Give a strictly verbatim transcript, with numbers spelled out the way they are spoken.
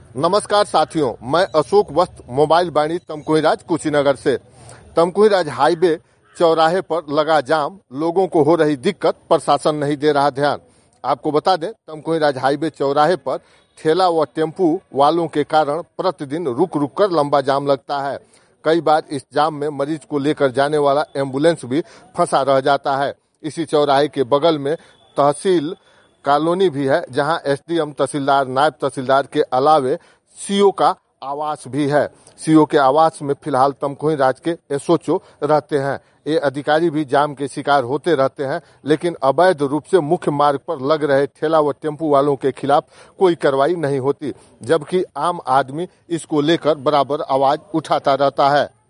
नमस्कार साथियों, मैं अशोक वस्त मोबाइल बाणी तमकुहीराज कुशीनगर से। तमकुहीराज हाईवे चौराहे पर लगा जाम, लोगों को हो रही दिक्कत, प्रशासन नहीं दे रहा ध्यान। आपको बता दें, तमकुहीराज हाईवे चौराहे पर ठेला व टेम्पू वालों के कारण प्रतिदिन रुक रुक कर लंबा जाम लगता है। कई बार इस जाम में मरीज को लेकर जाने वाला एम्बुलेंस भी फंसा रह जाता है। इसी चौराहे के बगल में तहसील कॉलोनी भी है, जहां एसडीएम, तहसीलदार, नायब तहसीलदार के अलावे सीओ का आवास भी है। सीओ के आवास में फिलहाल तमकुहीराज के एसओचओ रहते हैं। ये अधिकारी भी जाम के शिकार होते रहते हैं, लेकिन अवैध रूप से मुख्य मार्ग पर लग रहे ठेला व टेम्पू वालों के खिलाफ कोई कार्रवाई नहीं होती, जबकि आम आदमी इसको लेकर बराबर आवाज उठाता रहता है।